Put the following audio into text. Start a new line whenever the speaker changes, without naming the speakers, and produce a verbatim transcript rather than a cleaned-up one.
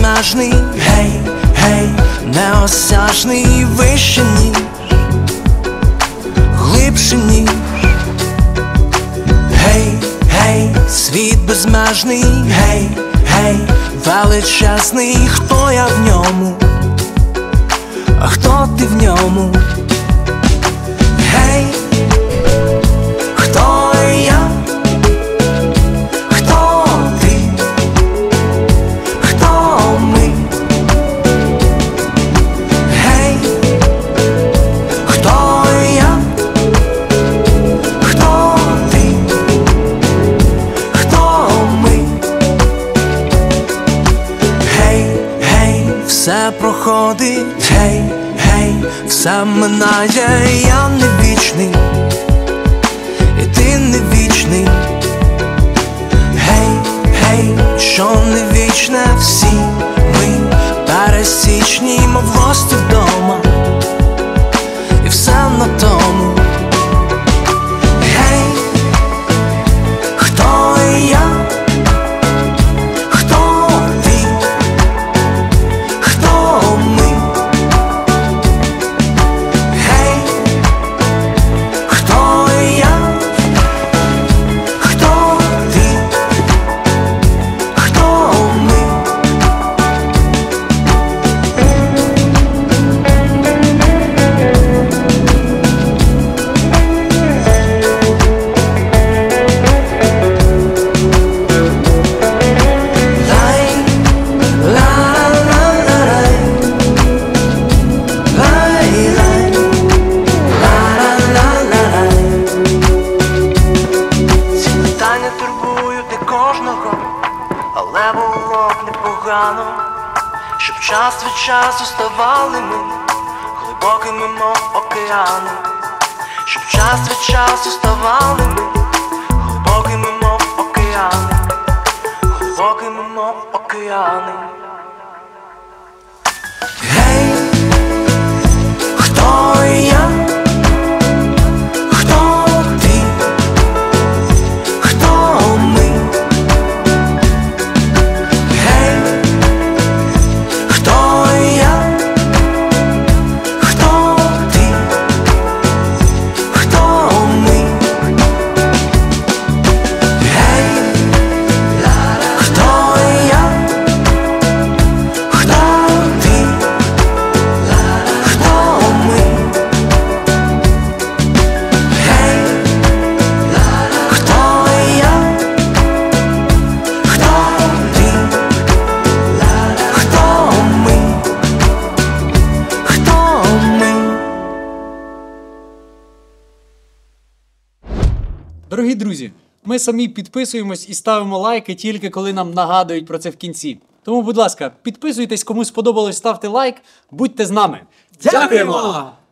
безмежний, гей, гей, неосяжний, вище ніж, глибше ніж. Гей, гей, світ безмежний, гей, гей, величезний. Хто я в ньому, а хто ти в ньому? Гей, хто я, хто ти, хто ми? Гей, хто я, хто ти, хто ми? Гей, гей, все проходить, гей, гей, все минає, я не вічний, і ти не вічний. Гей, гей, що не вічне, всі ми пересічні, мов гості вдома, і все на тому. Гей, хто я, хто ти, хто ми? Гей, хто я, хто ти, хто ми? Лай, ла-ла-ла-лай, лай-лай, ла-ла-ла-лай. Ці питання турбують не кожного, але було б непогано, щоб час від часу ставали ми глибокими, мов океани. Щоб час від часу ставали ми глибокими, мов океани, глибокими, мов океани. Гей, хто я, хто ти, хто ми? Гей, хто я, хто ти, хто ми? Гей, хто я, хто ти, хто ми? Гей, хто я, хто ти, хто ми? Хто ми?
Дорогі друзі, ми самі підписуємось і ставимо лайки тільки коли нам нагадують про це в кінці. Тому, будь ласка, підписуйтесь, кому сподобалось, ставте лайк, будьте з нами.
Дякуємо!